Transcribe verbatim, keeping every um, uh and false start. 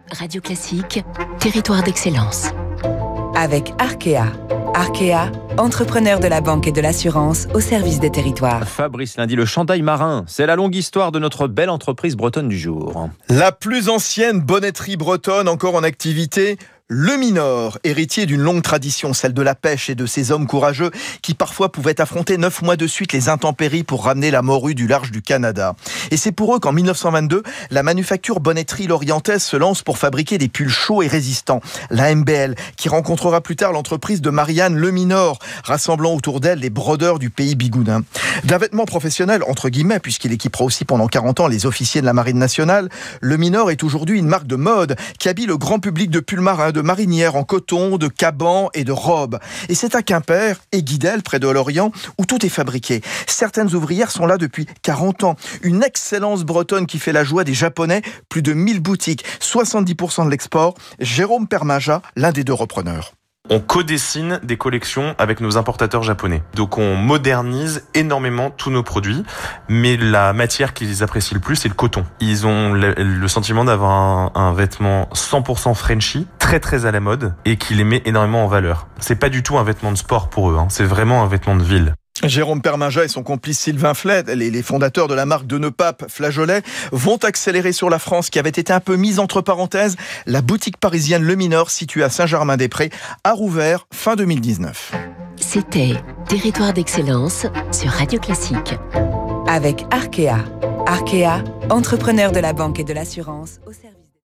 Radio Classique, territoire d'excellence. Avec Arkea. Arkea, entrepreneur de la banque et de l'assurance au service des territoires. Fabrice Lundi, le chandail marin, c'est la longue histoire de notre belle entreprise bretonne du jour. La plus ancienne bonnetterie bretonne encore en activité, Le Minor, héritier d'une longue tradition, celle de la pêche et de ces hommes courageux qui parfois pouvaient affronter neuf mois de suite les intempéries pour ramener la morue du large du Canada. Et c'est pour eux qu'en mille neuf cent vingt-deux, la manufacture bonnetterie lorientaise se lance pour fabriquer des pulls chauds et résistants. La M B L, qui rencontrera plus tard l'entreprise de Marianne Le Minor, rassemblant autour d'elle les brodeurs du pays bigoudin. D'un vêtement professionnel, entre guillemets, puisqu'il équipera aussi pendant quarante ans les officiers de la Marine nationale, Le Minor est aujourd'hui une marque de mode qui habille le grand public de pulls marins, de marinières en coton, de cabans et de robes. Et c'est à Quimper et Guidel, près de Lorient, où tout est fabriqué. Certaines ouvrières sont là depuis quarante ans. Une excellence bretonne qui fait la joie des Japonais. Plus de mille boutiques, soixante-dix pour cent de l'export. Jérôme Permaja, l'un des deux repreneurs. On co-dessine des collections avec nos importateurs japonais. Donc on modernise énormément tous nos produits, mais la matière qu'ils apprécient le plus, c'est le coton. Ils ont le, le sentiment d'avoir un, un vêtement cent pour cent Frenchy, très très à la mode, et qui les met énormément en valeur. C'est pas du tout un vêtement de sport pour eux, hein. C'est vraiment un vêtement de ville. Jérôme Permaja et son complice Sylvain Fled, les, les fondateurs de la marque de Neupape Flageolet, vont accélérer sur la France qui avait été un peu mise entre parenthèses. La boutique parisienne Le Minor, située à Saint-Germain-des-Prés, a rouvert fin deux mille dix-neuf. C'était Territoire d'excellence sur Radio Classique. Avec Arkea. Arkea, entrepreneur de la banque et de l'assurance au service